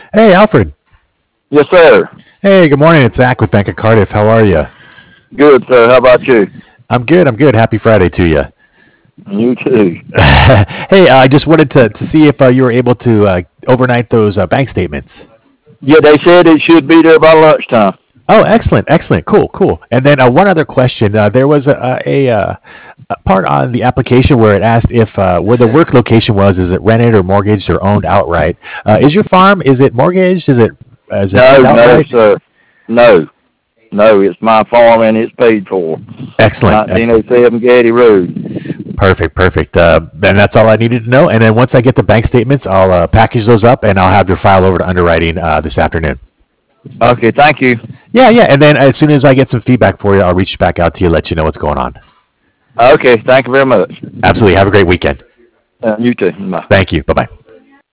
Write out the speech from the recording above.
Hey, Alfred. Yes, sir. Hey, good morning. It's Zach with Bank of Cardiff. How are you? Good, sir. How about you? I'm good. I'm good. Happy Friday to you. You too. Hey, I just wanted to see if you were able to overnight those bank statements. Yeah, they said it should be there by lunchtime. Oh, excellent, excellent, cool, cool. And then one other question: there was a part on the application where it asked if where the work location was. Is it rented or mortgaged or owned outright? Is your farm? Is it mortgaged? Is it No, owned no, outright? sir. No, no, it's my farm and it's paid for. Excellent, excellent. 1907 Gaddy Road. Perfect, perfect. And that's all I needed to know. And then once I get the bank statements, I'll package those up and I'll have your file over to underwriting this afternoon. Okay, thank you. Yeah, yeah. And then as soon as I get some feedback for you, I'll reach back out to you, let you know what's going on. Okay, thank you very much. Absolutely. Have a great weekend. You too. Bye. Thank you. Bye bye.